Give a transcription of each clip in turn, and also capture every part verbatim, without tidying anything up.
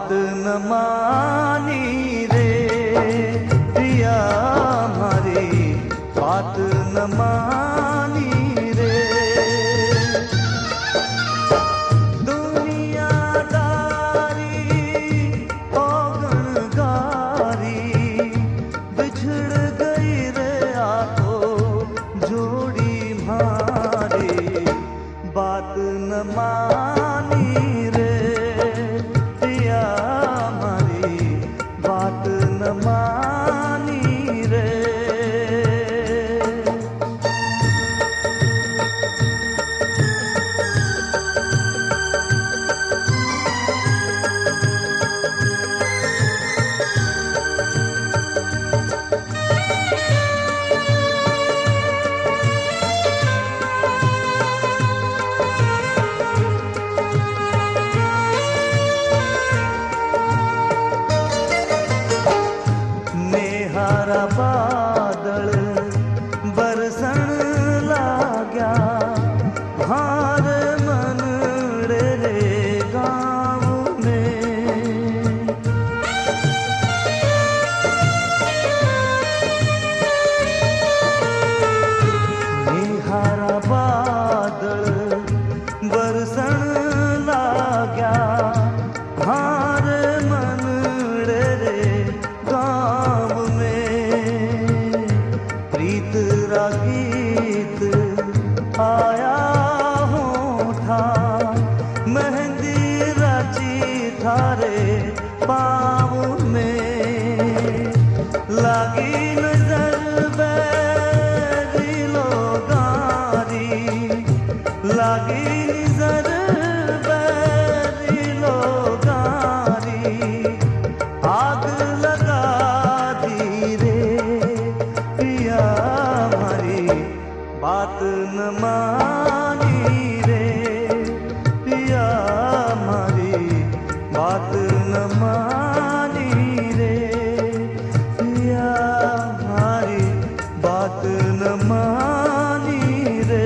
न मानी रे पिया हमारी बात न मानी रे। दुनियादारी ओ गणगारी बिछड़ गई रे आतो जोड़ी मारी बात न मानी रे पिया हमारी बात न मानी रे। नेहारा बादल बरसन लाग्या हार मन रे रे गाँव में। नेहारा बादल बरसन लाग्या हार मन रे रे गाँव में। प्रीत रा गीत आया होठा मेहंदी रची थारे पाँव में। लागी नजर बैरी लोगारी लागी नजर बैरी लोगारी आग लगा दी रे पिया हमारी बात न मानी रे पिया हमारी बात न मानी रे पिया हमारी बात न मानी रे।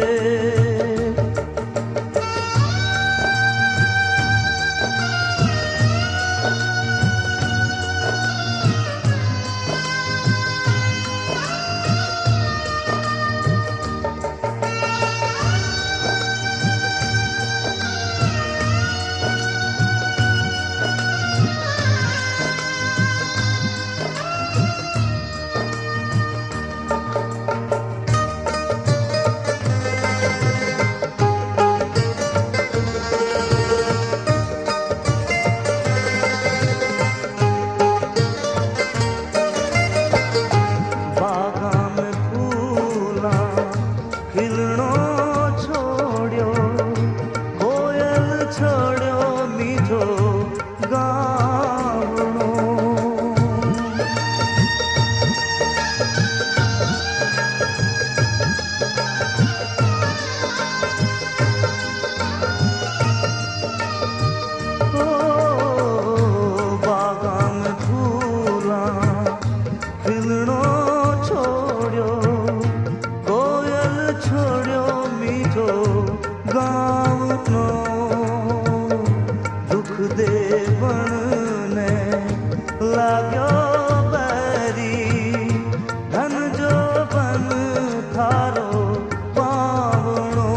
खिलणो छोड़ो कोयल छोड़ो मीठो गावणो। ओ बागा में फूला खिलणो छोड़ो कोयल छोड़ो मीठो गावनो। दुख दे बण ने लाग्यो बैरी धन जो बन थारो पावणो।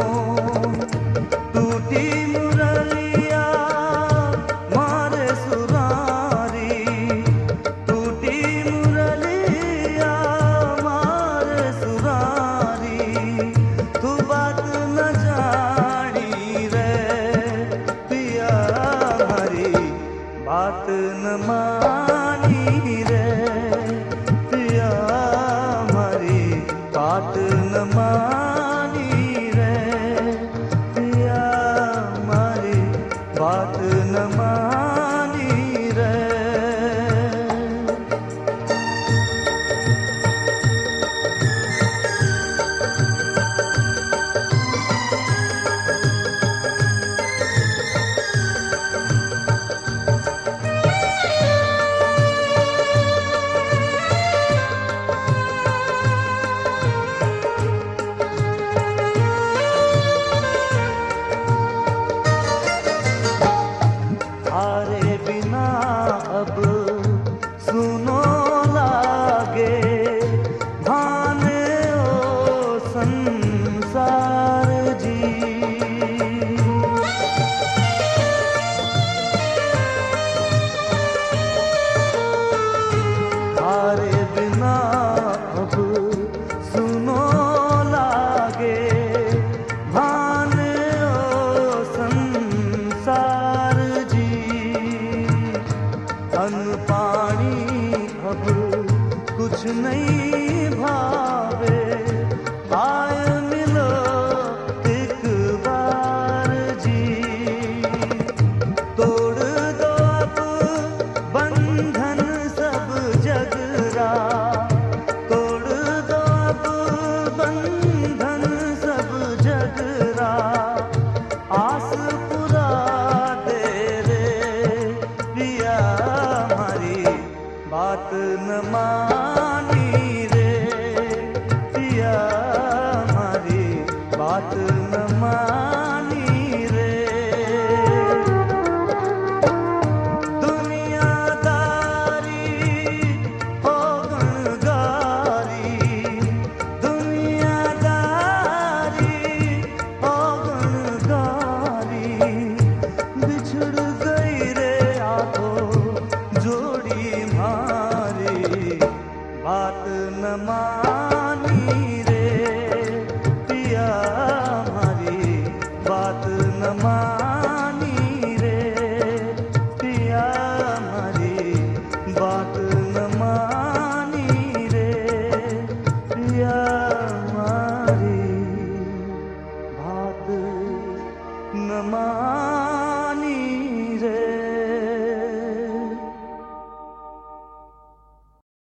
टूटी मुरलिया मारे सुरारी टूटी मुरलिया मारे सुरारी तू बात न जानी रे पिया हमारी बात न मानी रे पिया हमारी बात न मानी रे पिया हमारी बात न मानी रे। मानी रे, पिया हमारी बात न मानी रे, पिया हमारी बात न मानी रे, पिया हमारी बात न मानी।